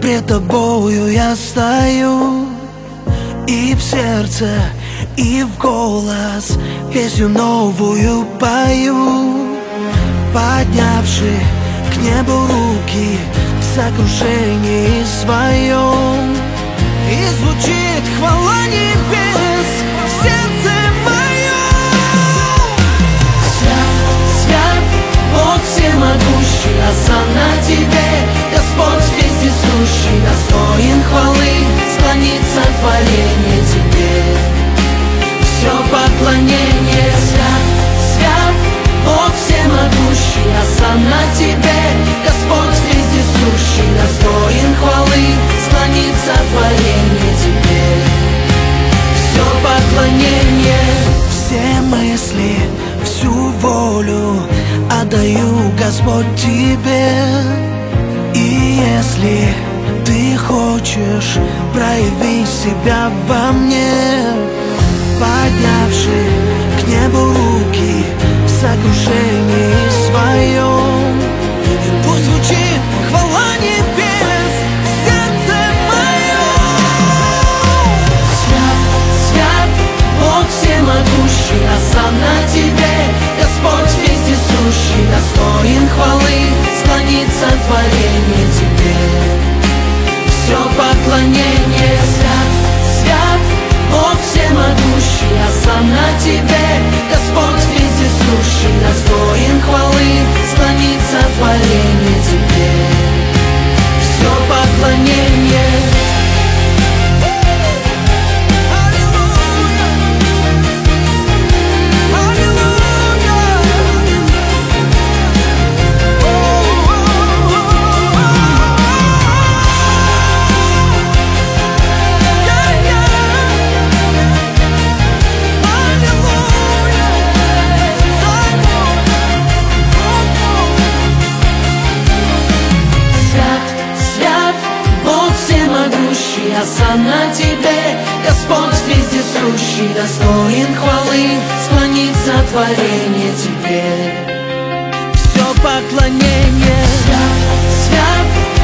Пред тобою я стою, и в сердце, и в голос песню новую пою, поднявши к небу руки в сокрушении своем. И звучит хвала небес в сердце моем. Свят, свят, Бог всемогущий, осанна тебе, Господь вездесущий, достоин хвалы, склонится творение тебе. Все поклонение, свят, свят, Бог всемогущий, осанна тебе, Господь вездесущий, достоин хвалы, склонится творение тебе. Все поклонение, все мысли, всю волю отдаю, Господь, тебе. И если ты хочешь, прояви себя во мне, поднявши к небу руки в сокрушении своем. И пусть звучит хвала небес в сердце моем. Свят, свят, Бог всемогущий, осанна тебе, Господь вездесущий, достоин хвалы, склонится творение тебе. Все поклонение, свят, свят, Бог всемогущий, осанна тебе, Господь вездесущий, достоин хвалы, склонится творение тебе. Все поклонение. Осанна тебе, Господь вездесущий, достоин хвалы, склонится творение тебе. Все поклонение, свят, свят,